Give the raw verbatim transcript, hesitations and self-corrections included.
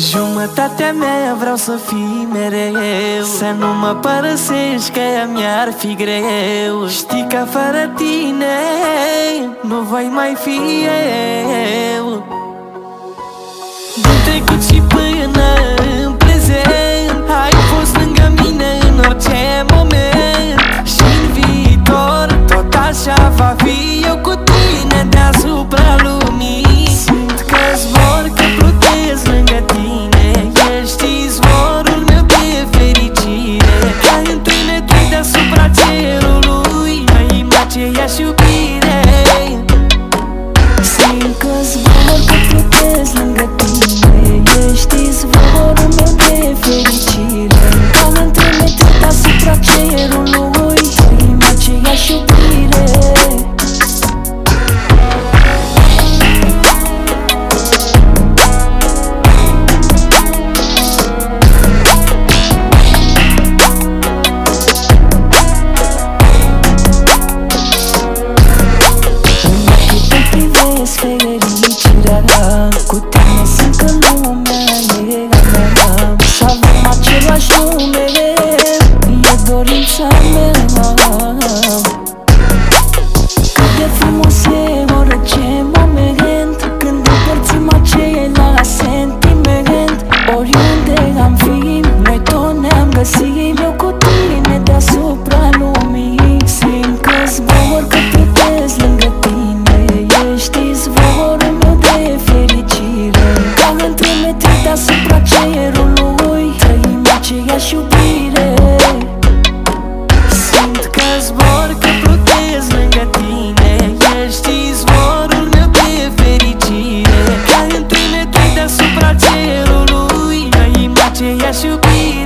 Jumătatea mea vreau să fii mereu, să nu mă părăsești că mi-ar fi greu. Știi că fără tine nu voi mai fi eu. Din trecut și până în prezent ai fost lângă mine în orice moment. Și în viitor tot așa va fi, eu cu tine deasupra lumii. Simt că zbor, că plutesc lângă tine, ești izvorul meu de fericire. Ca întunetui deasupra cerului, trăim aceeași iubire. Simt că zbor, că plutesc lângă tine, ești izvorul meu de fericire. Ca întunetui deasupra cerului, trăim aceeași iubire. Fericirea, cu tine simt că lumea e a mea. Să avem același nume, e dorința mea. Cât de frumos e orice moment când împărțim același sentiment. Oriunde am fi, noi tot ne-am găsit, eu cu tine deasupra lumii. Simt că zbor, că plutesc lângă tine, ești izvorul meu de fericire. Ca într-un deasupra cerului, trăim aceeași iubire. Simt că zbor, că plutesc lângă tine, ești izvorul meu de fericire. Ca întunetui deasupra cerului, trăim aceeași iubire.